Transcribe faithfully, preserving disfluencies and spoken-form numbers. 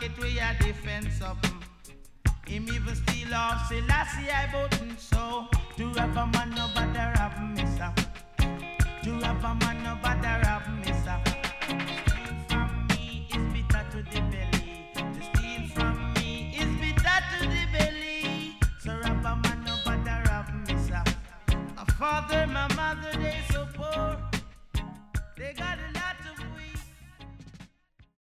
pocket where you defend something. Him even steal off Selassie I button. So to have a man no bother have me sir. To have a man no bother have me sir. Steal from me is bitter to the belly. To steal from me is bitter to the belly. So have a man no bother have me sir. My father, my mother, they so poor. They got a lot